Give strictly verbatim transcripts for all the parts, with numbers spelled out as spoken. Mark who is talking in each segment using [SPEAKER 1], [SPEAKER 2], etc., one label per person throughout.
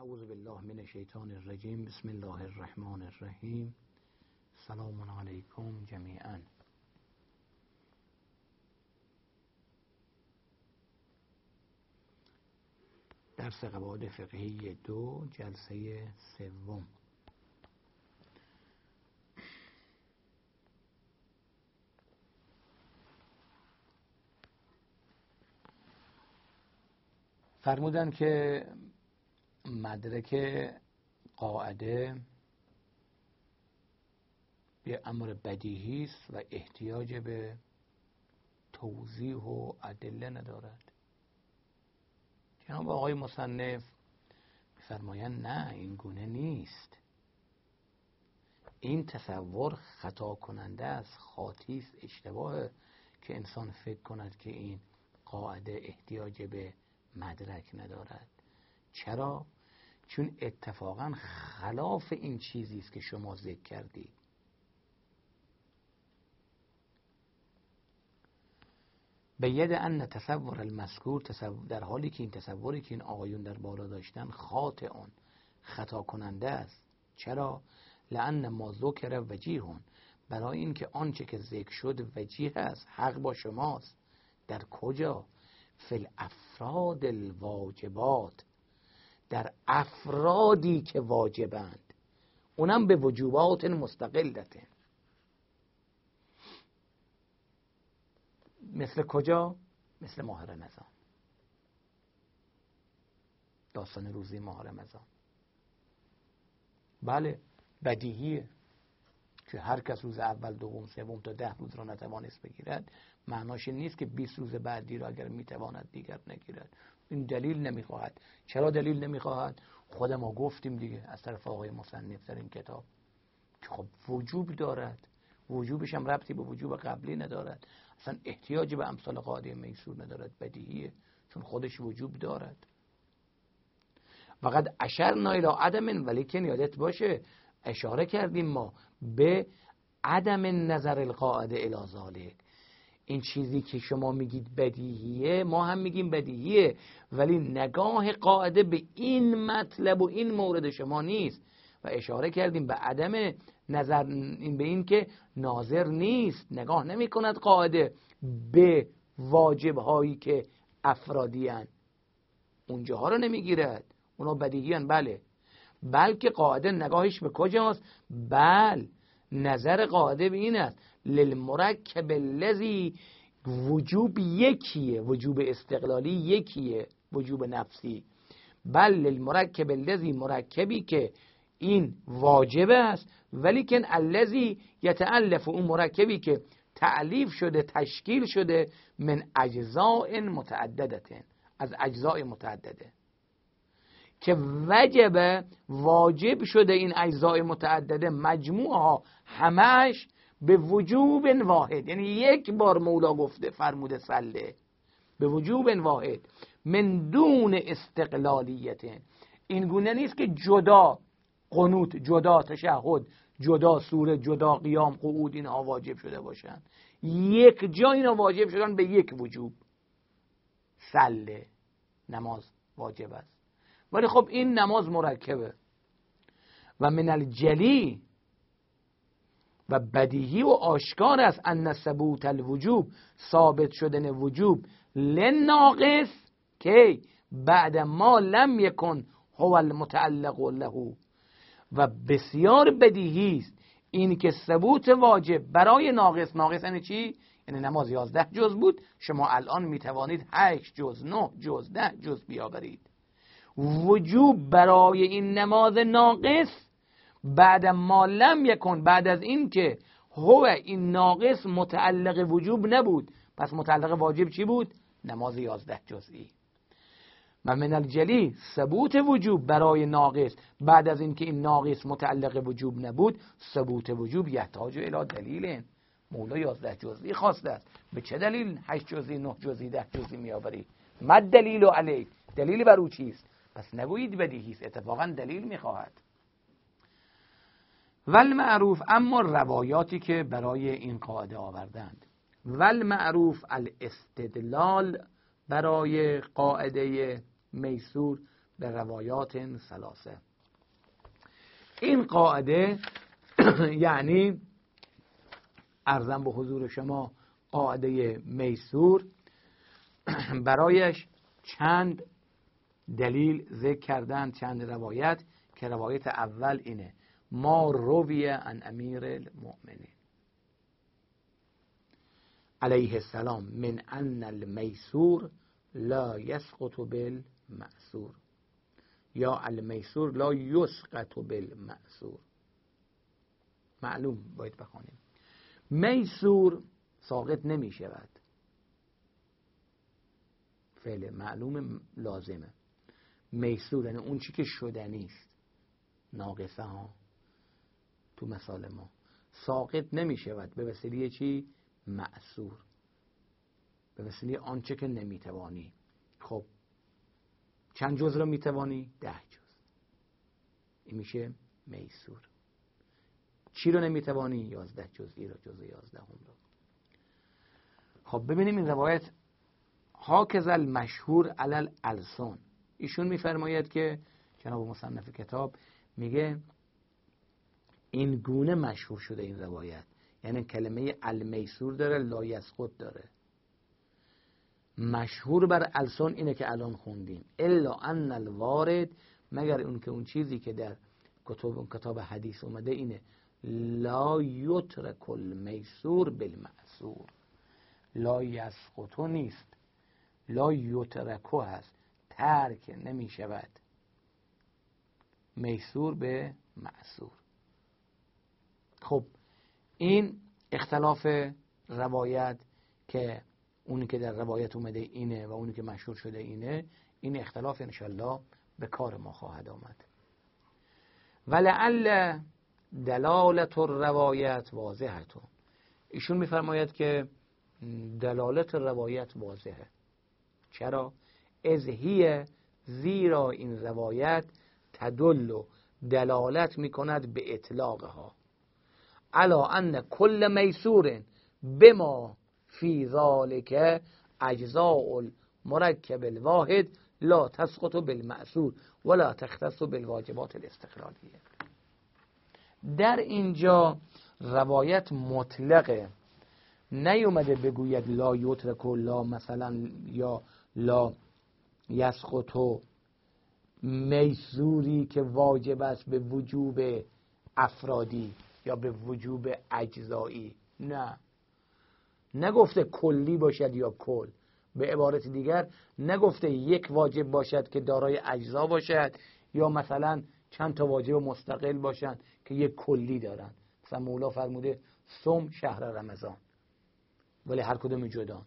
[SPEAKER 1] اعوذ بالله من الشیطان الرجیم. بسم الله الرحمن الرحیم. سلام علیکم جمیعا. درس قواعد فقهی دو، جلسه سوم. فرمودن که مدرک قاعده یه امر بدیهی است و احتیاج به توضیح و ادله ندارد. جناب آقای مصنف می‌فرمایند نه، این گونه نیست. این تصور خطا کننده است، خاطی است، اشتباهه که انسان فکر کند که این قاعده احتیاج به مدرک ندارد. چرا؟ چون اتفاقا خلاف این چیزی است که شما ذکر کردید. بید ان تصور المذکور، در حالی که این تصوری که این آقایون در بالا داشتن خاطئ، خطا کننده است. چرا؟ لان ما ذکر وجیهون، برای اینکه آنچه که ذکر شد وجیه است، حق با شماست. در کجا؟ فی الافراد الواجبات، در افرادی که واجبند، اونم به وجوبات مستقلته. مثل کجا؟ مثل ماه رمضان، داستان روزی ماه رمضان. بله بدیهیه که هر کس روز اول، دوم، سوم تا ده روز را نتوانست بگیرد، معناش نیست که بیست روز بعدی را اگر میتواند دیگر نگیرد. این دلیل نمیخواهد. چرا دلیل نمیخواهد؟ خود ما گفتیم دیگه از طرف آقای مصنف در این کتاب که خب وجوب دارد، وجوبش هم ربطی به وجوب قبلی ندارد، اصلا احتیاج به امثال قاعده میسور ندارد، بدیهیه چون خودش وجوب دارد. فقط اشرنا الی عدم، ولیکن یادت باشه اشاره کردیم ما به عدم نظر القاعده الی ذالک. این چیزی که شما میگید بدیهیه، ما هم میگیم بدیهیه، ولی نگاه قاعده به این مطلب و این مورد شما نیست. و اشاره کردیم به عدم نظر، این به این که ناظر نیست، نگاه نمی کند قاعده به واجب هایی که افرادی هن، اونجاها رو نمیگیرد، اونا بدیهی هن. بله، بلکه قاعده نگاهش به کجاست؟ بل نظر قاعده به این است للمرکب الذی، وجوب یکیه، وجوب استقلالی یکیه، وجوب نفسی. بل للمرکب الذی، مرکبی که این واجب است، ولیکن الذی یتألف، اون مرکبی که تألیف شده، تشکیل شده من اجزاء متعددة، از اجزاء متعدده، که وجب، واجب شده این اجزاء متعدده مجموعها همش به وجوب واحد. یعنی یک بار مولا گفته، فرموده سله به وجوب واحد من دون استقلالیت. این گونه نیست که جدا قنوت، جدا تشهد، جدا سوره، جدا قیام، قعود اینها واجب شده باشن. یک جا اینا واجب شدن به یک وجوب، سله نماز واجب است. ولی خب این نماز مرکبه. و من الجلی، و بدیهی و آشکار است ان ثبوت الوجوب، ثابت شدن وجوب لناقص که بعد ما لم یکن هو المتعلق له. و بسیار بدیهی است این که ثبوت واجب برای ناقص، ناقص یعنی چی؟ یعنی نماز یازده جز بود، شما الان میتوانید هشت جز، نه جز، ده جز بیاورید. وجوب برای این نماز ناقص بعد ما لم یکن، بعد از این که هو این ناقص متعلق وجوب نبود، پس متعلق واجب چی بود؟ نماز یازده جزئی. و من الجلی، ثبوت وجوب برای ناقص بعد از این که این ناقص متعلق وجوب نبود، ثبوت وجوب یحتاج الی دلیل. مولا یازده جزئی خواسته است، به چه دلیل هشت جزئی، نه جزئی، ده جزئی میآوری؟ مد دلیل علیه، دلیل بر او چیست؟ پس نگویید بدیهی است، اتفاقا دلیل میخواهد. ول معروف، اما روایاتی که برای این قاعده آوردند، ول معروف الاستدلال، برای قاعده میسور به روایات ثلاثه. این قاعده یعنی عرضم به حضور شما قاعده میسور برایش چند دلیل ذکر کردن، چند روایت، که روایت اول اینه: ما رویه عن امیر المؤمنین علیه السلام من ان المیسور لا یسقط بالمأسور، یا المیسور لا یسقط بالمأسور. معلوم باید بخونیم میسور ساقط نمی شود، فعل معلوم لازمه. میسور یعنی اون چی که شدنی است، ناقصه ها تو مثال ما ساقط نمی شود به وسیله چی؟ معسور، به وسیله آنچه که نمی توانی. خب چند جز را می توانی؟ ده جز. این میشه میسور. چی رو نمی توانی؟ یازده جزئی را، جز یازده هم را. خب ببینیم این روایت هاکذا المشهور علی الالسن. ایشون میفرماید که جناب مصنف کتاب میگه این گونه مشهور شده این روایت، یعنی کلمه المیسور داره، لا یسقط داره. مشهور بر السن اینه که الان خوندیم، الا ان الوارد، مگر اون که اون چیزی که در کتاب کتاب حدیث اومده اینه لا یترک المیسور بالمعسور. لا یسقط نیست، لا یترکو هست، ترک نمی شود میسور به معسور. خب این اختلاف روایت که اونی که در روایت اومده اینه و اونی که مشهور شده اینه، این اختلاف انشالله به کار ما خواهد آمد. ولعل دلالت الروایت واضحتون. ایشون میفرماید که دلالت روایت واضحه. چرا؟ از هی، زیرا این روایت تدل و دلالت میکند به اطلاقها علا ان کل میسور بما فی ذالک اجزاء المرکب الواحد لا تسقط بالمأسور ولا تختص بالواجبات الاستقلالیه. در اینجا روایت مطلقه، نیومده بگوید لا یترک و لا مثلا یا لا یسقط میسوری که واجب است به وجوب افرادی یا به وجوب اجزایی. نه، نگفته کلی باشد یا کل. به عبارت دیگر نگفته یک واجب باشد که دارای اجزا باشد یا مثلا چند تا واجب مستقل باشند که یک کلی دارن. مثلا مولا فرموده صوم شهر رمضان، ولی هر کدوم جدا.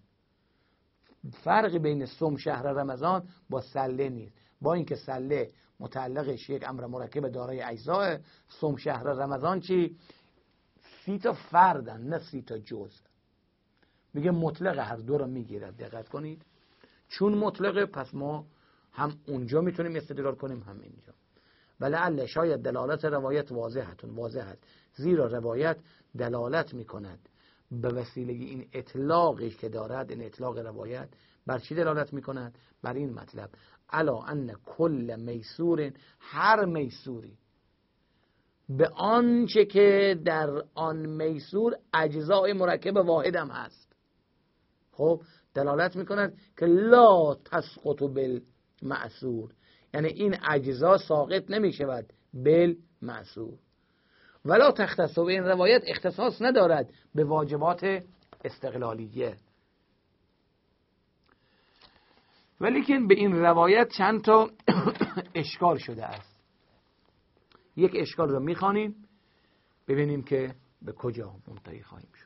[SPEAKER 1] فرقی بین صوم شهر رمضان با سله نیست، با اینکه سله متعلقش یک امر مرکب دارای اجزا، صوم شهر رمضان چی؟ سی تا فردن نه سی تا جز. میگه مطلق هر دو رو میگیرد. دقت کنید، چون مطلقه پس ما هم اونجا میتونیم استدلال کنیم هم اینجا. ولعل شاید دلالت روایت واضحتون واضح است، زیرا روایت دلالت میکند به وسیله این اطلاقی که دارد. این اطلاق روایت بر چی دلالت میکند؟ بر این مطلب الا ان کل میسور، هر میسوری، به آنچه که در آن میسور اجزای مرکب واحد هم هست. خب دلالت میکند که لا تسقط بالمعسور، یعنی این اجزا ساقط نمیشود بالمعسور. ولا تختص، و این روایت اختصاص ندارد به واجبات استقلالیه. ولیکن به این روایت چند تا اشکال شده است. یک اشکال رو میخوانیم ببینیم که به کجا منتهی خواهیم شد.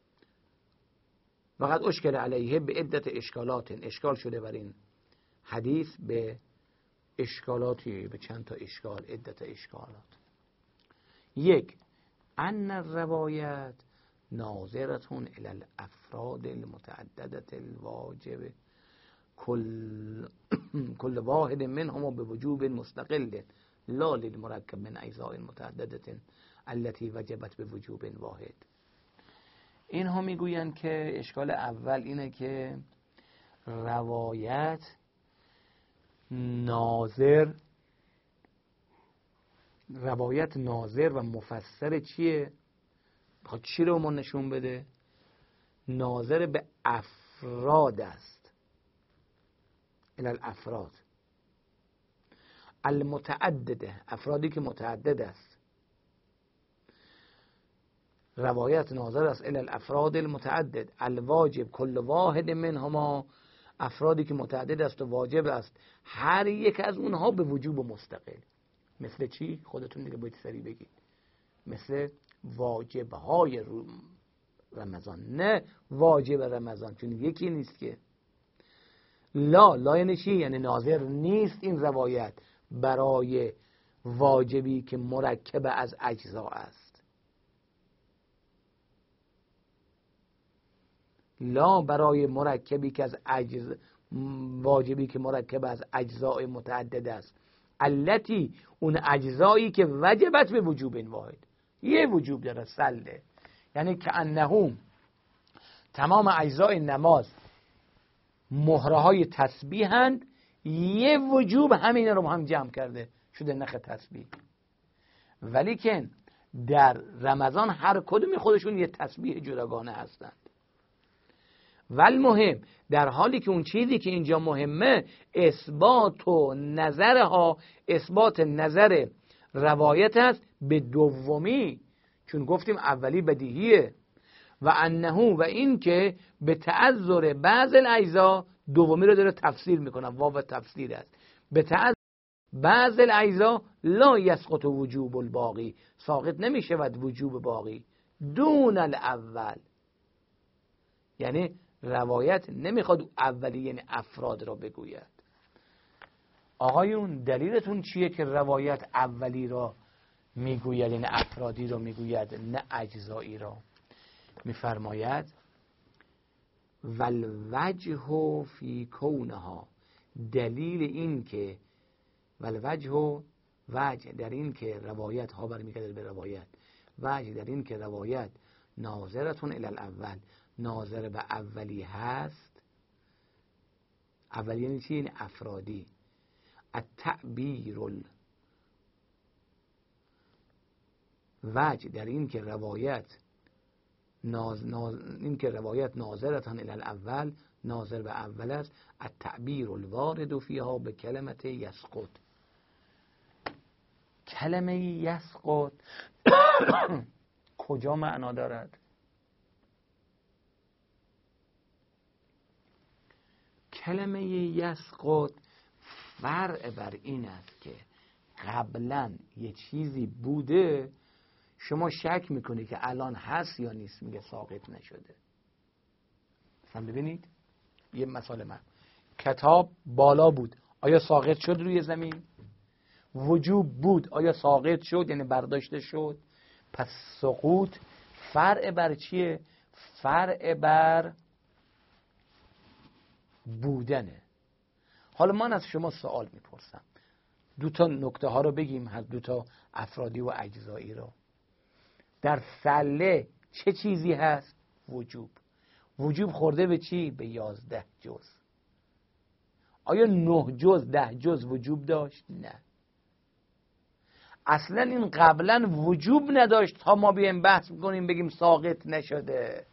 [SPEAKER 1] وقد اشکل علیه به عدت اشکالات، اشکال شده بر این حدیث به اشکالاتی، به چند تا اشکال، عدت اشکالات. یک، ان الروایت ناظرتون الی الافراد المتعددت الواجب کل کل واحد منهم به وجوب مستقل لا للمرکب من اجزاء متعددت التي وجبت به وجوب واحد. اینها میگویند که اشکال اول اینه که روایت ناظر روایت ناظر و مفسر چیه؟ بخواد چی رو ما نشون بده؟ ناظر به افراد است، الی الافراد المتعدده، افرادی که متعدد است. روایت ناظر است الی الافراد المتعدد الواجب کل واحد منهما، افرادی که متعدد است و واجب است هر یک از اونها به وجوب مستقل. مثل چی؟ خودتون دیگه باید سریع بگید. مثل واجبهای رمضان، نه واجب رمضان، چون یکی نیست که. لا لا یعنی چی؟ یعنی ناظر نیست این روایت برای واجبی که مرکب از اجزا است، لا برای مرکبی که از اجزا، واجبی که مرکب از اجزاء متعدد است، التی اون اجزایی که وجبت به وجوب این واحد، یه وجوب داره، سله، یعنی که انهم تمام اجزای نماز مهره های تسبیحند، یه وجوب همین رو هم جمع کرده شده نخ تسبیح. ولیکن در رمضان هر کدومی خودشون یه تسبیح جداگانه هستند. ول مهم، در حالی که اون چیزی که اینجا مهمه اثبات و نظرها، اثبات نظر روایت است به دومی، چون گفتیم اولی بدیهیه، و انه و این که به تعذر بعض الاجزا، دومی رو داره تفسیر میکنه، واو تفسیر است، به تعذر بعض الاجزا لا یسقط وجوب الباقی، ساقط نمیشود وجوب باقی دون الاول، یعنی روایت نمیخواد اولی یعنی افراد را بگوید. آقایون دلیلتون چیه که روایت اولی را میگوید یعنی افرادی را میگوید نه اجزایی را؟ میفرماید والوجه فی کونها، دلیل این که والوجه، وجه در این که روایت ها برمیگرده به روایت، وجه در این که روایت ناظرتون الی الاول، ناظر به اولی هست. اولی یعنی چی؟ یعنی افرادی. التعبیر وجه در این که روایت ناز ناز این که روایت ناظرتان الی الاول، ناظر به اول است. التعبیر الوارد فیها به کلمت یسقط، کلمه یسقط کجا معنا دارد؟ کلمه یسقط فرع بر این است که قبلا یه چیزی بوده، شما شک میکنی که الان هست یا نیست، میگه ساقط نشده. مثلا ببینید یه مثال، من کتاب بالا بود، آیا ساقط شد روی زمین؟ وجوب بود، آیا ساقط شد یعنی برداشته شد؟ پس سقوط فرع بر چیه؟ فرع بر بودنه. حالا من از شما سوال میپرسم، دو تا نکته ها رو بگیم، هر دو تا افرادی و اجزایی رو. در سله چه چیزی هست؟ وجوب. وجوب خورده به چی؟ به یازده جز. آیا نه جز ده جز وجوب داشت؟ نه. اصلا این قبلا وجوب نداشت تا ما بیایم بحث کنیم بگیم ساقط نشده.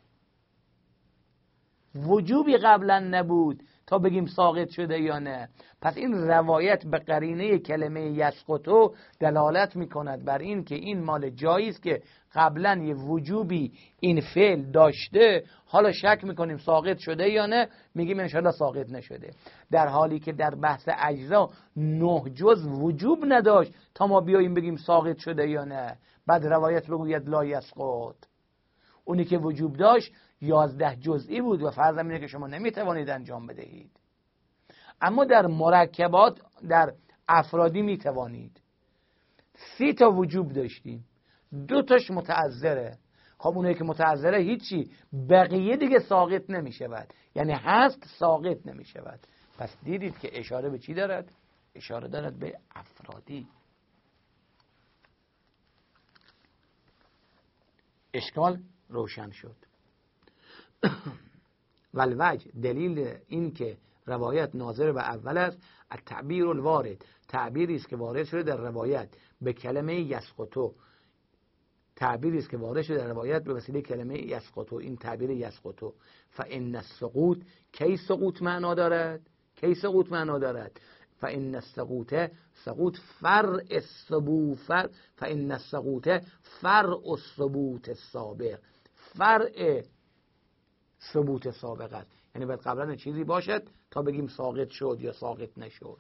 [SPEAKER 1] وجوبی قبلا نبود تا بگیم ساقط شده یا نه. پس این روایت به قرینه کلمه یسقطو دلالت میکند بر این که این مال جایی است که قبلا یه وجوبی این فعل داشته، حالا شک میکنیم ساقط شده یا نه، میگیم انشاءالله ساقط نشده. در حالی که در بحث اجزا نه جز وجوب نداشت تا ما بیاییم بگیم ساقط شده یا نه. بعد روایت بگوید لا یسقط، اونی که وجوب داشت یازده جزئی بود و فرض اینه که شما نمیتوانید انجام بدهید. اما در مرکبات، در افرادی میتوانید. سی تا وجوب داشتیم، دو تاش متعذره. خب اونایی که متعذره هیچی، بقیه دیگه ساقط نمیشود، یعنی هست ساقط نمیشود. پس دیدید که اشاره به چی دارد؟ اشاره دارد به افرادی. اشکال روشن شد. والوجه دلیل این که روایت ناظر به اول است. التعبیر الوارد، تعبیری است که وارد شده در روایت به کلمه یسقطو، تعبیری است که وارد شده در روایت به وسیله کلمه یسقطو، این تعبیر یسقطو. فان السقوط، کی سقوط معنا دارد؟ کی سقوط معنا دارد؟ فان السقوط، سقوط فرع الثبوت، فر فان السقوط فرع الثبوت السابق، فرع ثبوت سابق است. یعنی باید قبلا چیزی باشد تا بگیم ساقط شد یا ساقط نشد.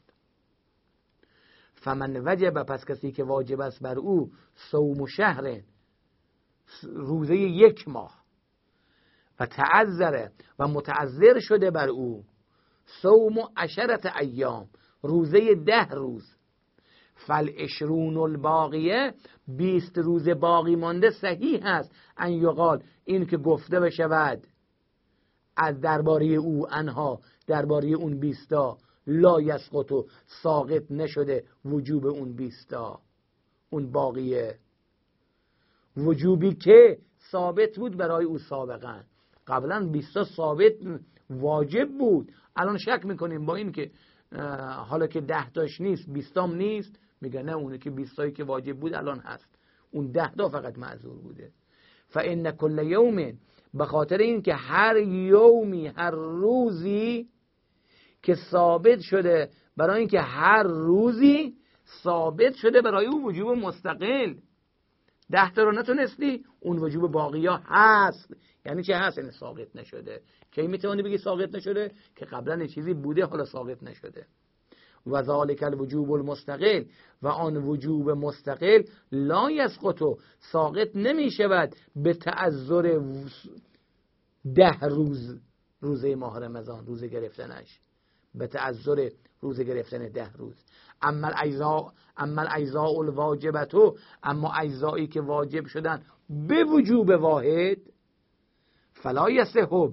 [SPEAKER 1] فمن وجب، پس کسی که واجب است بر او صوم شهر، روزه یک ماه، و تعذر، و متعذر شده بر او صوم عشرت ایام، روزه ده روز، فالعشرون الباقیه، بیست روز باقی مانده صحیح است ان یقال، این که گفته بشود از درباره او، انها درباره اون بیستا، لا یسقطو، ساقط نشده وجوب اون بیستا، اون باقیه، وجوبی که ثابت بود برای او سابقا. قبلا بیستا ثابت واجب بود، الان شک میکنیم با این که حالا که ده تاش نیست بیستام نیست، میگه نه اونه که بیستایی که واجب بود الان هست، اون ده تا فقط معذور بوده. فان کل یوم، به خاطر این که هر یومی، هر روزی که ثابت شده، برای این که هر روزی ثابت شده برای اون وجوب مستقل، ده تا رو نتونستی، اون وجوب باقی ها هست. یعنی چه هست؟ یعنی ساقط نشده. کی میتونی بگی ساقط نشده؟ که قبلا چیزی بوده حالا ساقط نشده. و ذالک الوجوب المستقل، و آن وجوب مستقل لا یسقط، ساقط نمی شود به تعذر ده روز، روزه ماه رمضان، روزه گرفتنش، به تعذر روزه گرفتن ده روز. اما الاجزاء، اما الاجزاء الواجبتو، اما اجزایی که واجب شدن به وجوب واحد، فلا یصح،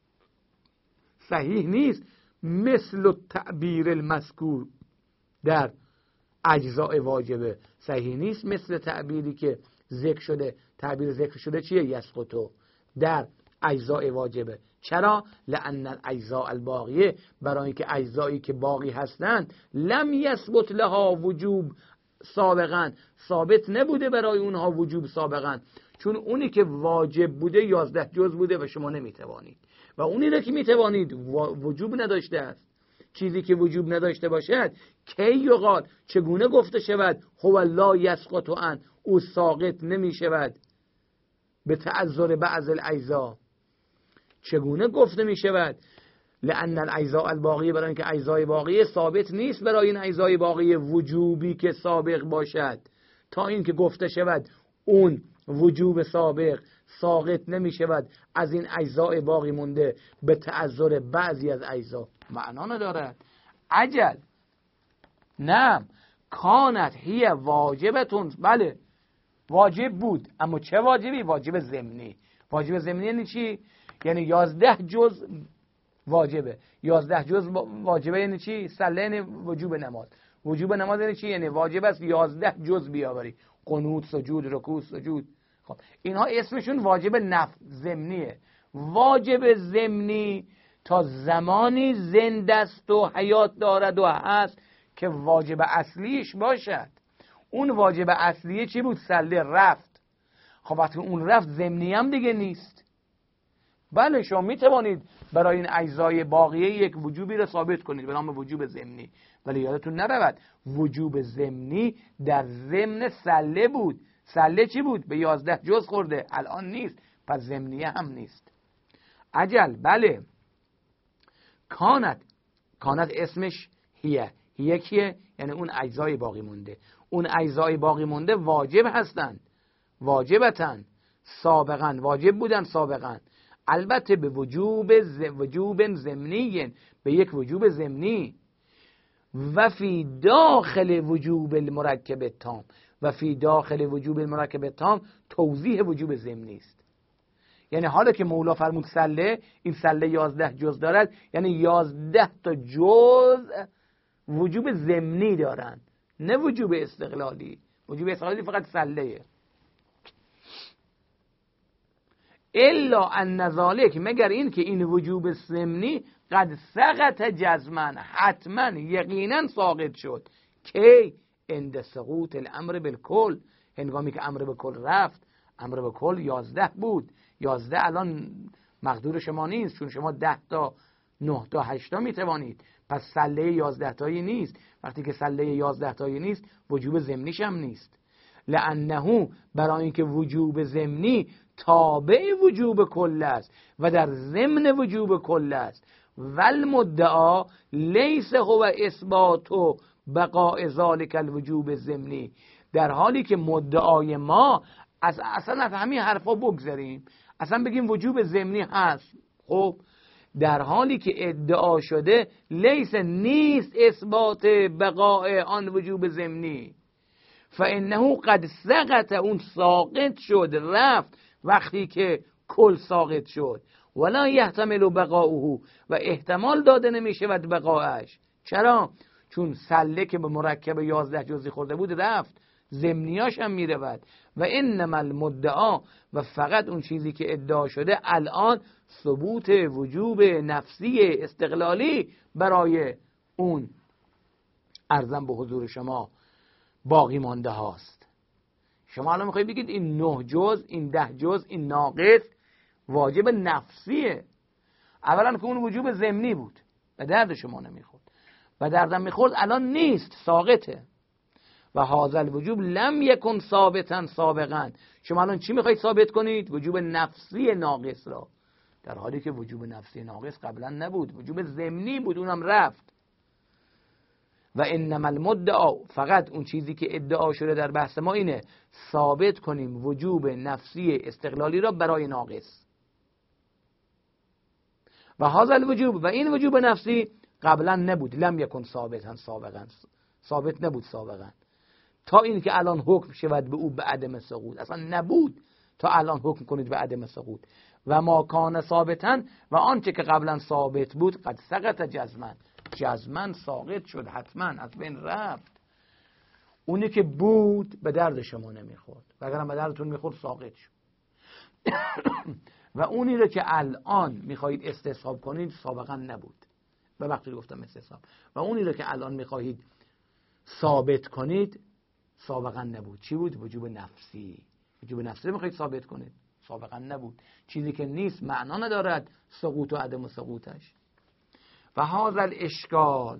[SPEAKER 1] صحیح نیست، مثل التعبیر المذکور، در اجزاء واجبه صحیح نیست مثل تعبیری که ذکر شده. تعبیر ذکر شده چیه؟ یسقطو، در اجزاء واجبه. چرا؟ لأن الاجزاء الباقیه، برای اینکه اجزایی که باقی هستند لم یثبت لها وجوب سابقا، ثابت نبوده برای اونها وجوب سابقا، چون اونی که واجب بوده یازده جز بوده و شما نمیتوانید، و اونی را که میتوانید وجوب نداشته است. چیزی که وجوب نداشته باشد کی یقال، چگونه گفته شود هو لا یسقط عن، او ساقط نمی شود به تعذر بعض الاجزا، چگونه گفته می شود؟ لأن الاجزاء الباقیه، برای اینکه اجزای باقیه ثابت نیست برای این اجزای باقیه وجوبی که سابق باشد، تا این که گفته شود اون وجوب سابق ساقط نمی شود از این اجزای باقی مونده به تعذر بعضی از اجزا. معنا ندارد. عجل نعم کانت هی واجبتون، بله واجب بود، اما چه واجبی؟ واجب ضمنی. واجب ضمنی یعنی چی؟ یعنی یازده جز واجبه. یازده جز واجبه یعنی چی؟ سله یعنی وجوب نماز. وجوب نماز یعنی چی؟ یعنی واجب است یازده جز بیاوری، قنوت، سجود، رکوع، سجود. خب اینها اسمشون واجب نفل ضمنیه. واجب ضمنی تا زمانی زنده است و حیات دارد و هست که واجب اصلیش باشد. اون واجب اصلیه چی بود؟ سله رفت. خب وقتی اون رفت ضمنی هم دیگه نیست. بله شما میتوانید برای این اجزای باقیه یک وجوبی را ثابت کنید به نام وجوب ضمنی، ولی یادتون نرود وجوب ضمنی در ضمن سله بود. سله چی بود؟ به یازده جز خورده، الان نیست، پس ضمنیه هم نیست. عجل بله کانت، کانت اسمش هیه. هیه کیه؟ یعنی اون اجزای باقی مونده. اون اجزای باقی مونده واجب هستند، واجبتن سابقا، واجب بودن سابقا، البته به وجوب ز... وجوب ضمنی، به یک وجوب ضمنی. و فی داخل وجوب المرکب تام، و فی داخل وجوب المرکب تام توضیح وجوب ضمنی است. یعنی حالا که مولا فرمود سله، این سله یازده جز دارد، یعنی یازده تا جز وجوب ضمنی دارند، نه وجوب استقلالی. وجوب استقلالی فقط سله. الا ان ذالک، مگر این که این وجوب ضمنی قد سقط جزما، حتما یقینا ساقط شد. کی؟ عند سقوط الامر بالکل، هنگامی که امر به کل رفت. امر به کل یازده بود، یازده الان مقدور شما نیست، چون شما ده تا نه تا هشت تا میتوانید، پس سله یازده تایی نیست. وقتی که سله یازده تایی نیست وجوب ضمنیش هم نیست. لانه، برای اینکه وجوب ضمنی تابع وجوب کل است و در ضمن وجوب کل است. والمدعا لیس هو اثبات بقاء ذلک الوجوب ضمنی، در حالی که مدعای ما از اصلا از همین حرفا بگذاریم، اصلا بگیم وجوب ضمنی هست. خب در حالی که ادعا شده لیس نیست اثبات بقاء آن وجوب ضمنی، فانه قد سقط، اون ساقط شد، رفت وقتی که کل ساقط شد. ولا یحتمل بقاؤه، و احتمال داده نمیشه و بقاءش. چرا؟ چون سله که به مرکب یازده جزئی خورده بود رفت، ضمنیاش هم میرود. و انما المدعا، و فقط اون چیزی که ادعا شده الان ثبوت وجوب نفسی استقلالی برای اون ارزم به حضور شما باقی مانده هاست. شما الان میخواید بگید این نه جز، این ده جز، این ناقص واجب نفسیه. اولا که اون وجوب ضمنی بود و درد شما نمیخورد، و دردم میخورد الان نیست، ساقطه. و هذا الوجوب لم یکن ثابتا سابقا. شما الان چی میخواید ثابت کنید؟ وجوب نفسی ناقص را، در حالی که وجوب نفسی ناقص قبلا نبود، وجوب ضمنی بود، اونم رفت. و انما المدعا، فقط اون چیزی که ادعا شده در بحث ما اینه ثابت کنیم وجوب نفسی استقلالی را برای ناقص. و هذا الوجوب، و این وجوب نفسی قبلا نبود، لم یکن ثابتا سابقا، ثابت نبود سابقا، تا این که الان حکم شود به او به عدم سقوط. اصلا نبود تا الان حکم کنید به عدم سقوط. و ما کان ثابتا، و آنچه که قبلا ثابت بود قد سقط جزما، جزما ساقط شد، حتما از بین رفت. اونی که بود به درد شما نمیخورد، وگرنه به دردتون میخورد ساقط شد. و اونی رو که الان میخواهید استصحاب کنید سابقا نبود، به وقتی گفتم استصحاب، و اونی رو که الان میخواهید ثابت کنید سابقا نبود. چی بود؟ وجوب نفسی. وجوب نفسی میخواهید ثابت کنید، سابقا نبود. چیزی که نیست معنا ندارد سقوط و عدم سقوطش. و هذا الاشکال،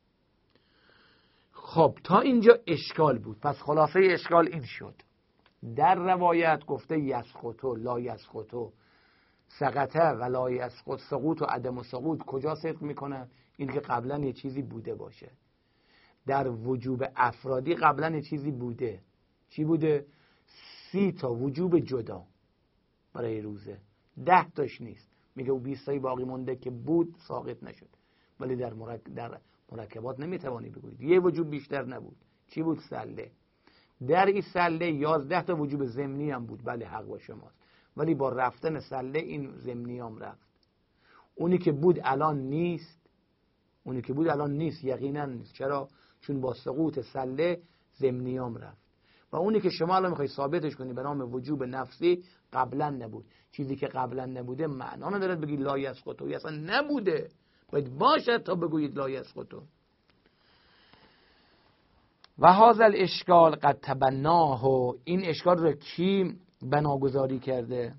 [SPEAKER 1] خب تا اینجا اشکال بود. پس خلاصه اشکال این شد، در روایت گفته یسقط و لا یسقط و سقطه و لا یسقط، سقوط و عدم سقوط کجا صدق میکنه؟ این که قبلا یه چیزی بوده باشه. در وجوب افرادی قبلا یه چیزی بوده. چی بوده؟ سی تا وجوب جدا برای روزه، ده تاش نیست. میگه او بیست تایی باقی مونده که بود ساقط نشد. ولی در, مرک... در مرکبات نمیتوانی بگوید یه وجوب بیشتر نبود. چی بود؟ سله. در این سله یازده تا وجوب ضمنی هم بود. بله حق با شماست، ولی با رفتن سله این ضمنی هم رفت. اونی که بود الان نیست، اونی که بود الان نیست، یقینا نیست. چرا؟ چون با سقوط سله ضمنی هم رفت. و اونی که شما الان میخوای ثابتش کنی به نام وجوب نفسی قبلا نبود. چیزی که قبلا نبوده معنا نداره بگید لا یسقط، و اصلا نبوده، باید باشد تا بگویید لا یسقط. و هذا الاشکال قد تبناه، این اشکال رو کی بناگذاری کرده؟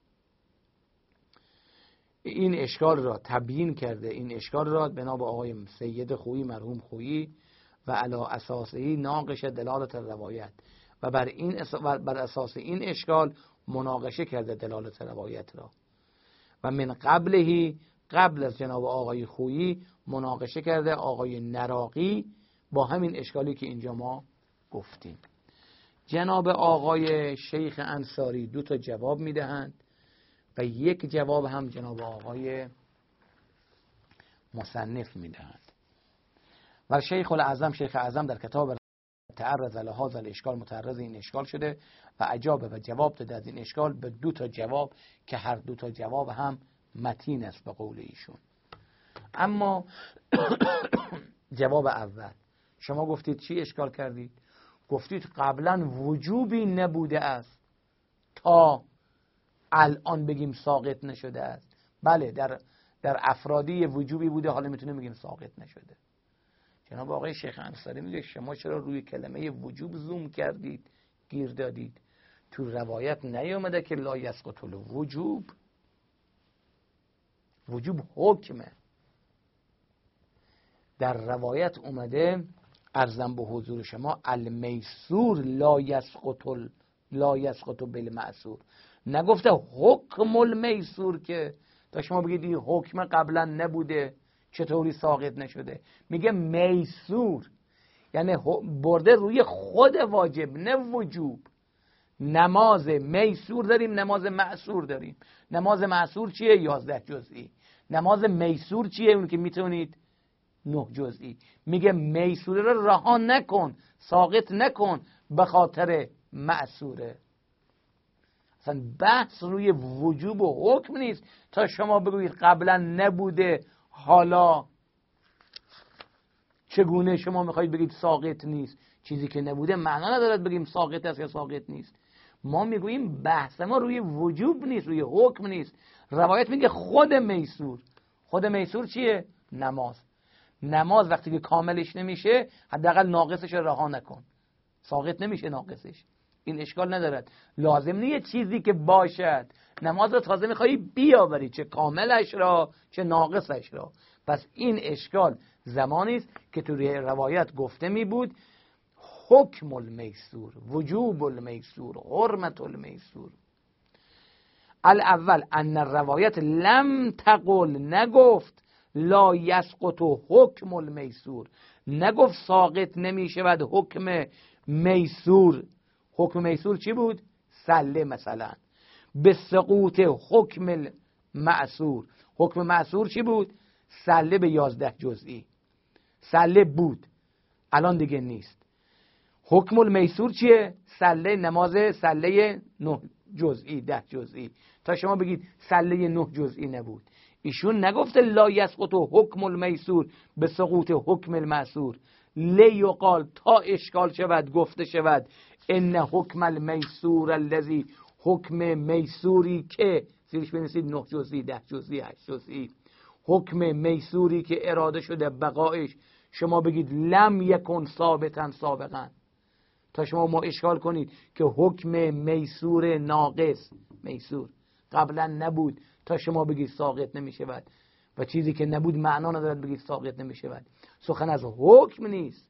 [SPEAKER 1] این اشکال را تبیین کرده، این اشکال را بنا به آقای سید خویی مرحوم خویی، و علی اساسه ناقش دلالت روایت، و بر این بر اساس این اشکال مناقشه کرده دلالت روایت را. و من قبلهی، قبل از جناب آقای خویی مناقشه کرده آقای نراقی با همین اشکالی که اینجا ما گفتیم. جناب آقای شیخ انصاری دو تا جواب میدهند و یک جواب هم جناب آقای مصنف میدهند. و شیخ الاعظم، شیخ اعظم در کتاب تعرض لهذا الاشکال، متعرض این اشکال شده و اجابه و جواب داده از این اشکال به دو تا جواب که هر دو تا جواب هم متین است به قول ایشون. اما جواب اول، شما گفتید چی اشکال کردید؟ گفتید قبلا وجوبی نبوده است تا الان بگیم ساقط نشده است. بله در در افرادی وجوبی بوده، حالا میتونیم بگیم ساقط نشده. جناب آقای شیخ انصاری میگه شما چرا روی کلمه وجوب زوم کردید، گیر دادید؟ تو روایت نیامده که لا یسقط الوجوب. وجوب حکمه. در روایت اومده ارزم به حضور شما المیسور لا یسقط لا یسقط بالمعسور. نگفته حکم المیسور که تا شما بگید این حکم قبلا نبوده چطوری ساقط نشده. میگه میسور، یعنی برده روی خود واجب، نه وجوب. نماز میسور داریم، نماز معسور داریم. نماز معسور چیه؟ یازده جزئی. نماز میسور چیه؟ اون که میتونید نه جزئی. میگه میسوره رو رها نکن، ساقط نکن به خاطر معسوره. اصلا بحث روی وجوب و حکم نیست تا شما بگویید قبلا نبوده حالا چگونه شما میخواید بگید ساقط نیست. چیزی که نبوده معنا ندارد بگیم ساقط است یا ساقط نیست. ما میگوییم بحث ما روی وجوب نیست، روی حکم نیست. روایت میگه خود میسور. خود میسور چیه؟ نماز. نماز وقتی که کاملش نمیشه حداقل ناقصش رو رها نکن. ساقط نمیشه ناقصش. این اشکال ندارد. لازم نیست چیزی که باشد نماز رو تازه میخوایی بیاوری، چه کاملش را چه ناقصش را. پس این اشکال زمانی است که تو روایت گفته می بود حکم المیسور، وجوب المیسور، حرمت المیسور. الاول ان روایت لم تقل، نگفت لا یسقط حکم المیسور، نگفت ساقط نمی شود حکم میسور. حکم میسور چی بود؟ سله مثلا. به سقوط حکم معسور. حکم معسور چی بود؟ سله به یازده جزئی. سله بود، الان دیگه نیست. حکم المیسور چیه؟ سله، نماز سله نه جزئی، ده جزئی. تا شما بگید سله نه جزئی نبود. ایشون نگفته لا یسقط حکم المیسور به سقوط حکم المعسور. لیقال تا اشکال شود گفته شود ان حکم المیسور الذی، حکم میسوری که زیرش بنویسید نه جزئی، ده جزئی، هشت جزئی. حکم میسوری که اراده شده بقایش شما بگید لم یکن ثابتا سابقا. تا شما ما اشکال کنید که حکم میسور ناقص، میسور قبلا نبود، تا شما بگید ساقط نمی شود. و چیزی که نبود معنا ندارد بگید ساقط نمی شود. سخن از حکم نیست.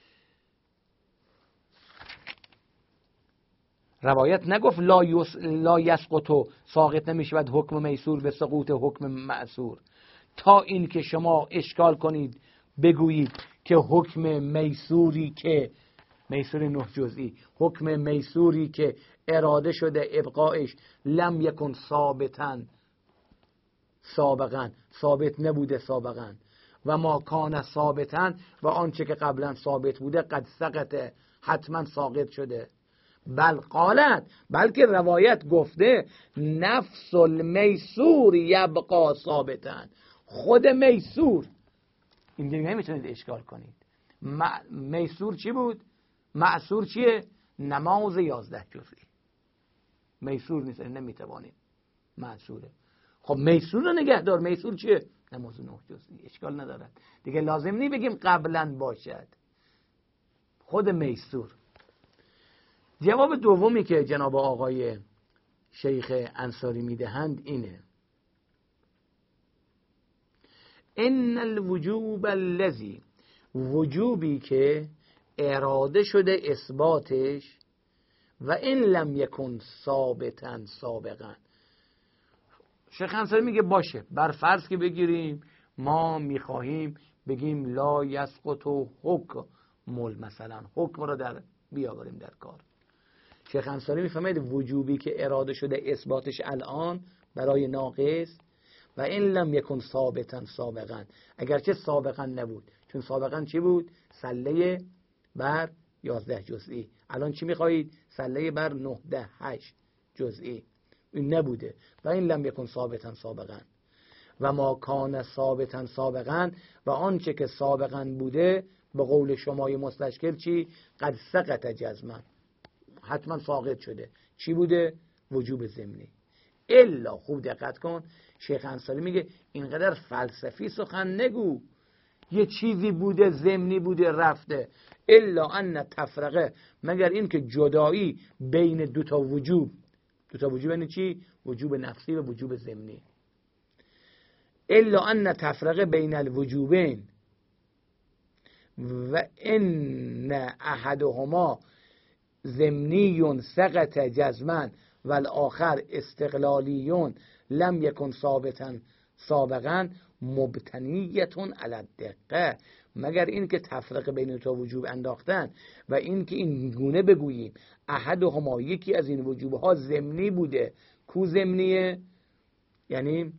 [SPEAKER 1] روایت نگفت لا, یس... لا یسقط ساقط نمی شود حکم میسور به سقوط حکم معسور. تا این که شما اشکال کنید بگویید که حکم میسوری که میسور نه جزئی، حکم میسوری که اراده شده ابقایش لم یکن ثابتا سابقا، ثابت نبوده سابقا، و ما کان ثابتا، و آنچه که قبلا ثابت بوده قد سقط حتما ساقط شده. بل قالت، بلکه روایت گفته نفس المیسور یبقا ثابتا، خود میسور. این دیگه نمیتونید اشکال کنید. میسور چی بود؟ معسور چیه؟ نماز یازده جزئی. میسور نیست، نمیتوانید. معسوره. خب میسور رو نگهدار. میسور چیه؟ نماز نه جزئی. اشکال ندارد دیگه. لازم نی بگیم قبلا باشد، خود میسور. جواب دومی که جناب آقای شیخ انصاری میدهند اینه: ان الوجوب الذی، وجوبی که اراده شده اثباتش و این لم یکن ثابتا سابقا. شیخ انصاری میگه باشه، بر فرض که بگیریم ما میخواهیم بگیم لا یسقط حکم مثلا، حکم رو در بیاوریم در کار. شیخ انصاری میفهمید وجوبی که اراده شده اثباتش الان برای ناقص و این لم یکن ثابتا سابقا، اگرچه سابقا نبود. چون سابقا چی بود؟ سله بر یازده جزئی. الان چی میخواهید؟ سله بر نه ده هشت جزئی. این نبوده. و این لم یکن ثابتا سابقا و ما کان ثابتا سابقا، و آنچه که سابقا بوده به قول شمای مستشکل چی؟ قد سقط جزما، حتما ساقط شده. چی بوده؟ وجوب ضمنی. الا، خوب دقت کن، شیخ انصاری میگه اینقدر فلسفی سخن نگو، یه چیزی بوده ضمنی بوده رفته. الا ان تفرقه، مگر این که جدایی بین دوتا وجوب، دوتا وجوب یعنی چی؟ وجوب نفسی و وجوب ضمنی. الا ان تفرقه بین الوجوبین و ان احدهما ضمنی سقط جزما و الاخر استقلالی لم یکن ثابتا سابقا مبتنیتون علی الدقه، مگر این که تفرقه بین تا وجوب انداختن و این که این گونه بگوییم احدهما، یکی از این وجوبها ضمنی بوده. کو ضمنیه؟ یعنی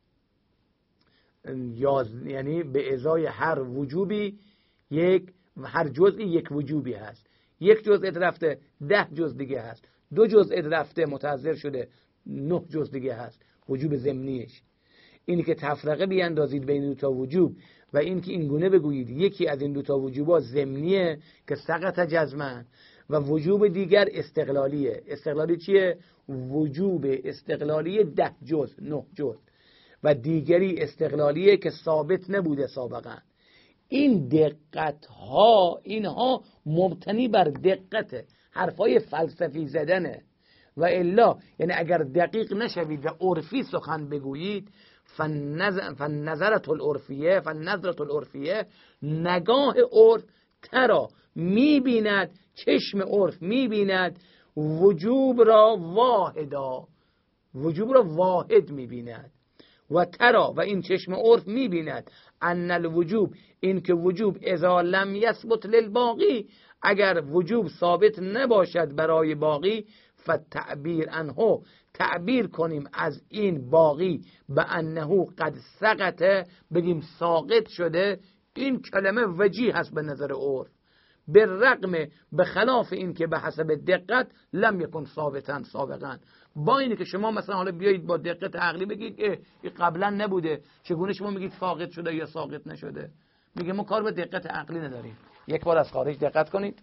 [SPEAKER 1] یعنی به ازای هر وجوبی یک، هر جزئی یک وجوبی هست. یک جزء رفته ده جزء دیگه هست، دو جزء رفته متعذر شده نه جزء دیگه هست، وجوب ضمنیش. اینی که تفرقه بیاندازید بین دو تا وجوب و این که این گونه بگویید یکی از این دو تا وجوبا ضمنیه که سقط جزمن و وجوب دیگر استقلالیه. استقلالی چیه؟ وجوب استقلالی ده جزء نه جزء و دیگری استقلالیه که ثابت نبوده سابقا. این دقت ها، اینها مبتنی بر دقت حرفای فلسفی زدنه. و الا یعنی اگر دقیق نشوید و عرفی سخن بگویید، فنظرت العرفیه فنظرت العرفیه، نگاه عرف ترا میبیند، چشم عرف میبیند وجوب را واحدا، وجوب را واحد میبیند. و ترا و این چشم عرف میبیند ان الوجوب، این که وجوب اذا لم یثبت للباقی، اگر وجوب ثابت نباشد برای باقی، فتعبیر عنه، تعبیر کنیم از این باقی به انه قد سقط، بگیم ساقط شده. این کلمه وجیه هست به نظر عرف، به رغم به خلاف این که به حسب دقت لم یکن ثابتا سابقا. با اینه که شما مثلا حالا بیایید با دقت عقلی بگید این قبلا نبوده، چگونه شما میگید ساقط شده یا ساقط نشده؟ میگه ما کار به دقت عقلی نداریم. یک بار از خارج دقت کنید.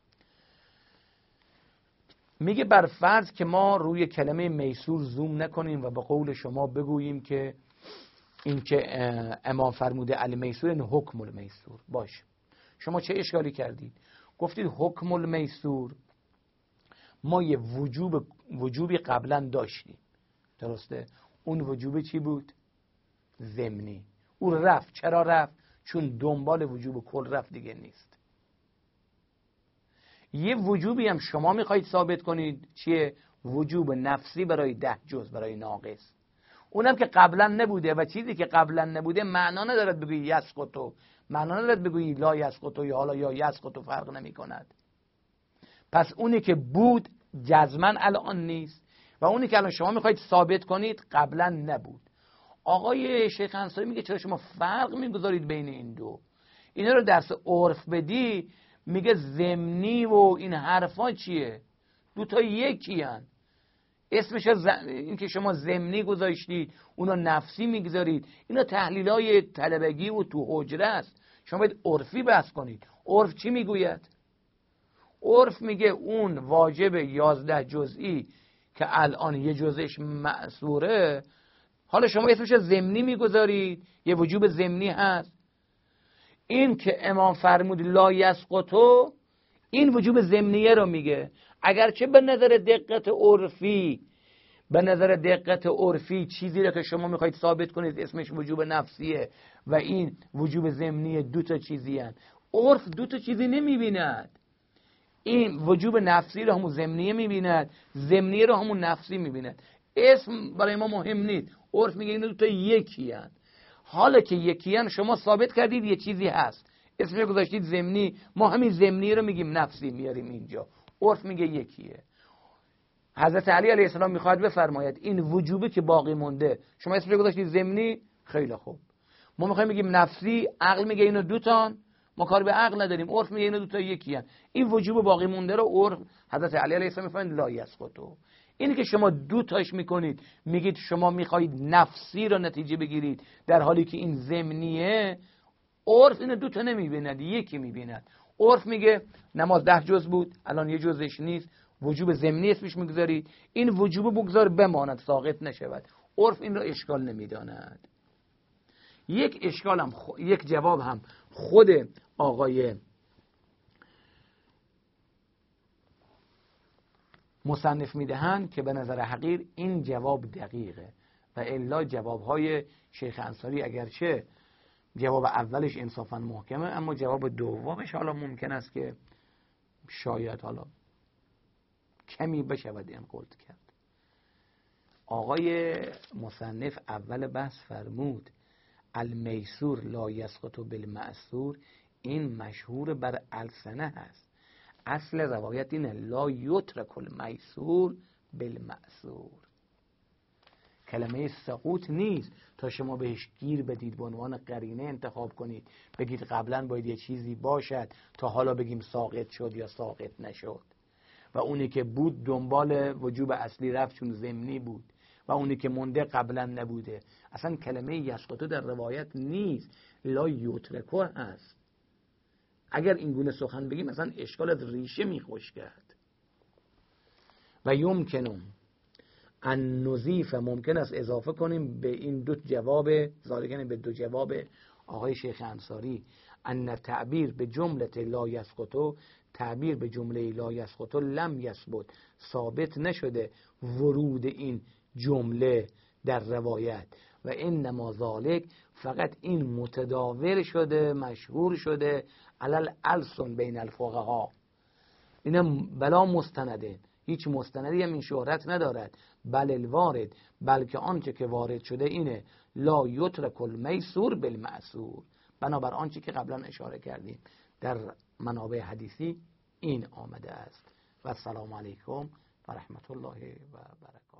[SPEAKER 1] میگه بر فرض که ما روی کلمه میسور زوم نکنیم و به قول شما بگوییم که این که امام فرموده المیسور این حکم المیسور باشه. شما چه اشکالی کردید؟ گفتید حکم المیسور، ما یه وجوب وجوبی قبلا داشتیم، درسته؟ اون وجوب چی بود؟ ضمنی. اون رفت. چرا رفت؟ چون دنبال وجوب کل رفت دیگه نیست. یه وجوبی هم شما میخواید ثابت کنید، چیه؟ وجوب نفسی برای ده جز، برای ناقص. اونم که قبلا نبوده و چیزی که قبلا نبوده معنا ندارد بگویی یسقطو، معنا ندارد بگویی لا یسقطو یا حالا یا یسقطو، فرق نمی کند. پس اونی که بود جزمن الان نیست و اونی که الان شما میخواید ثابت کنید قبلا نبود. آقای شیخ انصاری میگه چرا شما فرق میگذارید بین این دو؟ اینا رو درس عرف بدی میگه ضمنی و این حرفا چیه؟ دو تا یکی هن. اسمش ز... این که شما ضمنی گذاشتید اونا نفسی میگذارید، اینا تحلیلای طلبگی و تو حجره است. شما باید عرفی بحث کنید. عرف چی میگوید؟ عرف میگه اون واجب یازده جزئی که الان یه جزش معصوره، حالا شما اسمش ضمنی میگذارید، یه وجوب ضمنی هست. این که امام فرمود لا یسقطو، این وجوب ضمنیه رو میگه. اگرچه به نظر دقت عرفی به نظر دقت عرفی چیزی رو که شما میخواید ثابت کنید اسمش وجوب نفسیه و این وجوب ضمنیه، دو تا چیزی هست. عرف دو تا چیزی نمیبیند. این وجوب نفسی رو همون ضمنیه میبیند، ضمنیه رو همون نفسی میبیند. اسم برای ما مهم نیست. عرف میگه این دو تا یکی هست. حالا که یکی هست شما ثابت کردید یه چیزی هست، اسمش گذاشتید ضمنی، ما همین ضمنی رو میگیم نفسی میاریم اینجا. عرف میگه یکیه. حضرت علی علیه السلام میخواد بفرماید این وجوبه که باقی مونده، شما اسمش گذاشتید ضمنی، خیلی خوب. ما میخوایم بگیم نفسی، عقل میگه اینو دو تان، ما کار به عقل نداریم. عرف میگه اینو دو تا یکی هست. این وجوب باقی مونده رو عرف حضرت علی علیه السلام میفهمید لا یسقطو. اینی که شما دو تاش میکنید، میگید شما میخواید نفسی رو نتیجه بگیرید در حالی که این ضمنیه، عرف اینو دو تا نمیبیند، یکی میبیند. عرف میگه نماز ده جز بود الان یه جزش نیست، وجوب ضمنی اسمش میگذارید، این وجوب بگذار بماند ساقط نشود. عرف این را اشکال نمیداند. یک اشکال هم خ... یک جواب هم خود آقای مصنف میدهند که به نظر حقیر این جواب دقیقه و الا جوابهای شیخ انصاری اگرچه جواب اولش انصافا محکمه، اما جواب دومش حالا ممکن است که شاید حالا کمی بشود این قلت کرد. آقای مصنف اول بحث فرمود المیسور لا یسقط بالمأثور، این مشهور بر السنه هست. اصل روایت اینه لا یترک المیسور بالمأثور. کلمه سقوط نیست تا شما بهش گیر بدید به عنوان قرینه انتخاب کنید، بگید قبلا باید یه چیزی باشد تا حالا بگیم ساقط شد یا ساقط نشد، و اونی که بود دنبال وجوب اصلی رفت چون ضمنی بود و اونی که مونده قبلا نبوده. اصلا کلمه یسقطو در روایت نیست، لا یترکو هست. اگر این گونه سخن بگیم مثلا اشکال از ریشه میخوش کرد. و یمکنم ان نضیف، ممکن است اضافه کنیم به این دو جواب ذالکن، به دو جواب آقای شیخ انصاری، ان تعبیر به جمله لا یسقطو، تعبیر به جمله لا یسقطو لم یثبت، ثابت نشده ورود این جمله در روایت، و انما ذالک، فقط این متداول شده مشهور شده علل السن بین الفقها، اینم بلا مستنده، هیچ مستندی هم این شهرت ندارد، بل الوارد، بلکه آنچه که وارد شده اینه لا یترک المیسور بالمأثور، بنابر آنچه که قبلا اشاره کردیم در منابع حدیثی این آمده است. و السلام علیکم و رحمت الله و برکاته.